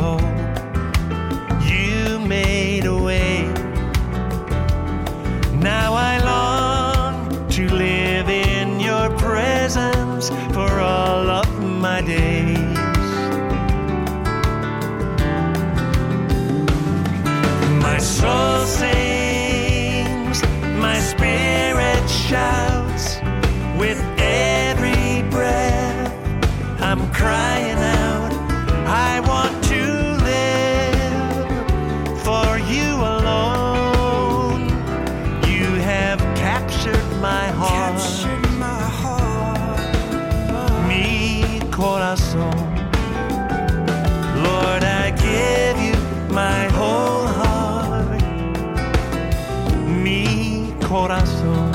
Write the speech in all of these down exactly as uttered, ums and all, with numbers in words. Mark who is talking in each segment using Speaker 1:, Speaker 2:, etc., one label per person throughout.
Speaker 1: hope. You made a way. Now I long to live in your presence for all of my days. My soul sings, my spirit shouts, with every breath I'm crying out, I want to live for you alone. You have captured my heart, captured my heart. Mi corazón. Lord, I give you my whole heart. Mi corazón.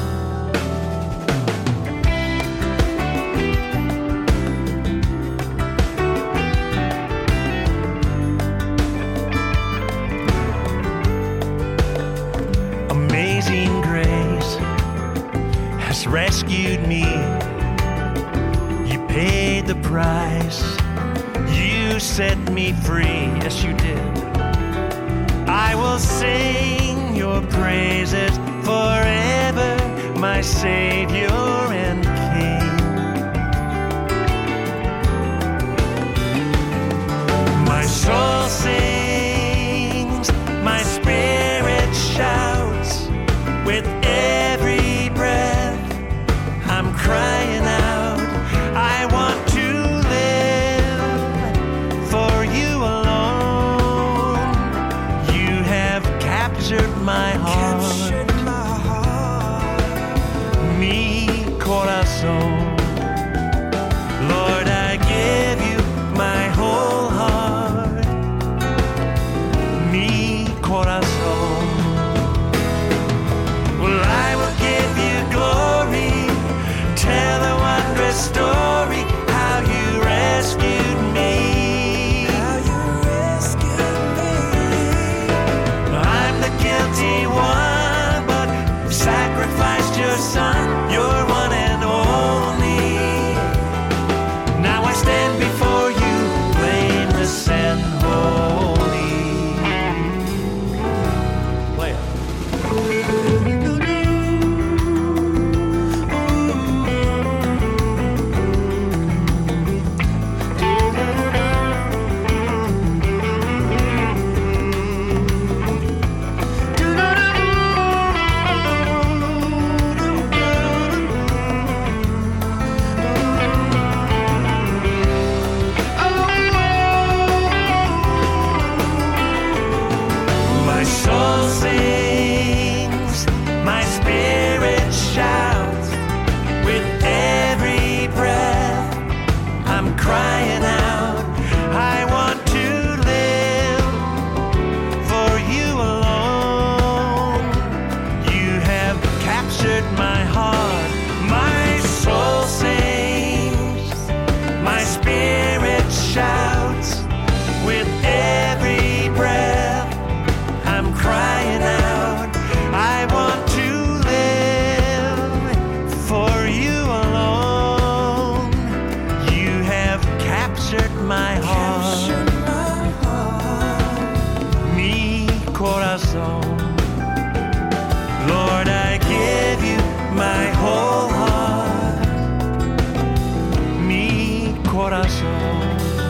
Speaker 1: Amazing grace has rescued me. You paid the price. You set me free. Yes, you did. I will sing your praises forever, my Savior and King. My soul sings, my spirit shouts, with every breath I'm crying out, I want to live for you alone. You have captured my heart, captured my heart. Mi corazón. Lord, I give you my whole heart. Mi corazón. Well, I will give you glory, tell a wondrous story, how you rescued me. How you rescued me. I'm the guilty one, but you sacrificed your son, your one and only. Now I stand before you, blameless and holy. Play it. My soul sings, my spirit shouts, with every breath I'm crying out, I want to live for you alone. You have captured my heart. My soul sings, my spirit shouts, with every breath I'm crying out, I want to live for you alone. You have captured my heart, mi corazón. Lord, I give you my whole heart, mi corazón.